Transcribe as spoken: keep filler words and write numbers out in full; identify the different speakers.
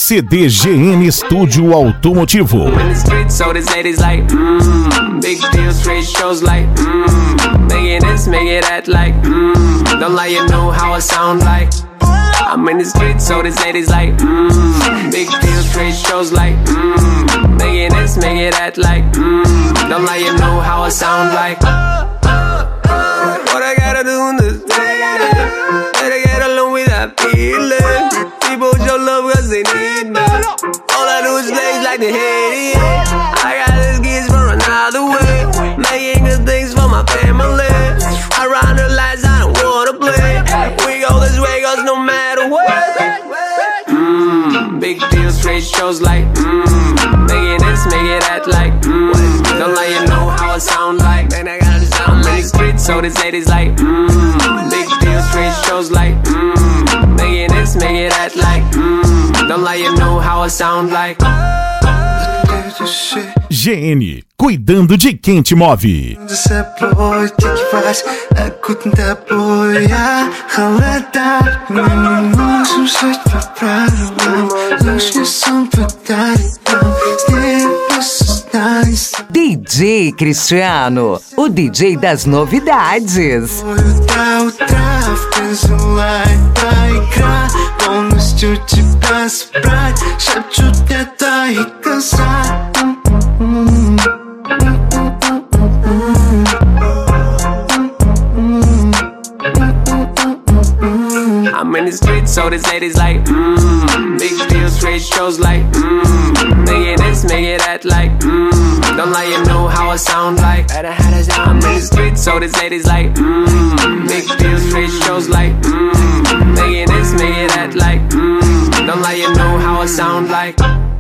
Speaker 1: C D G N Estúdio Automotivo.
Speaker 2: So this ladies like, mmm, big deal, straight shows like, mmm, make it this, make it that like, mmm, don't lie, you know how I sound like. I'm in the streets, so this ladies like, mmm, big deal, straight shows like, mmm, make it this, make it that like, mmm, don't lie, you know how I sound like. What I gotta do in this day, gotta get along with that feeling. People show love cause they need me. All I do is blaze like the hate, yeah. I got these kids for another way, making good things for my family. I run the lights, I don't wanna play. We go this way cause no matter what. Mmm, big deal, straight shows like, mmm, make it this, make it that like, mmm, don't lie, you know how I sound like. Man, I gotta sound in the streets, so this ladies like, mmm, big deal, straight shows like, mmm, make it this, make it that like, mmm, don't lie, you know how I sound like.
Speaker 1: G N, cuidando de quem te move.
Speaker 3: D J Cristiano, o D J das novidades.
Speaker 2: I'm in the streets, so this ladies like, mmm, big deal, straight shows like, mmm, make it this, make it that like, mmm, don't lie, you know how I sound like. I'm in the streets, so this ladies like, mmm, big deal, straight shows like, mmm, make it this, make it that like, mmm, don't lie, you know how I sound like.